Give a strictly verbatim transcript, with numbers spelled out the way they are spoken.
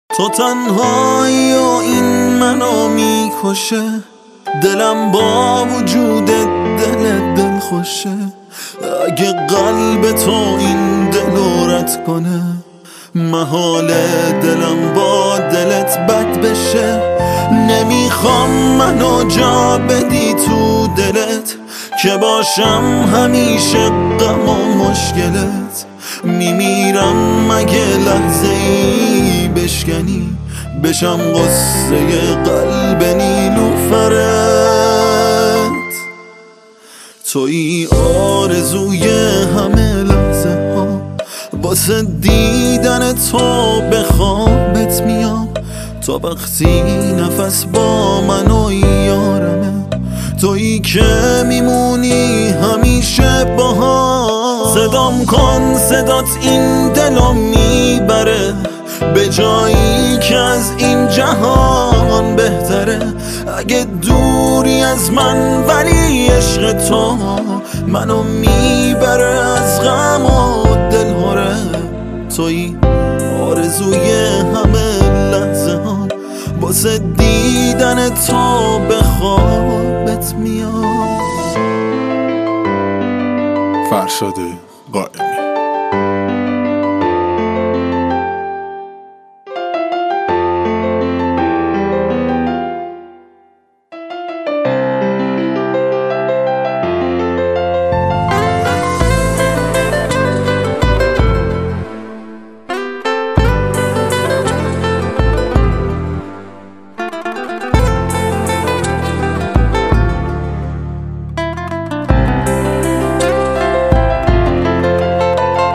تو تنهایی و این منو میکشه، دلم با وجود دل دل خوشه. اگه قلب تو این دلو رد کنه، محال دلم با دلت بد بشه. نمیخوام منو جا بدی تو دلت، که باشم همیشه غم و مشکلت. میمیرم مگه لحظه ای بشکنی، بشم قصه قلب نیلوفرت. توی آرزوی همه لحظه ها، واسه دیدن تو به خوابت میام. تا وقتی نفس با من و یارمه، تویی که میمونی همیشه باها. صدام کن صدات این دلو میبره، به جایی که از این جهان بهتره. اگه دوری از من ولی عشق تو منو میبره از غم و دلهره. تویی آرزوی همه لحظه ها، واسه دیدن تو به خوابت میاد. فرشاد قائم.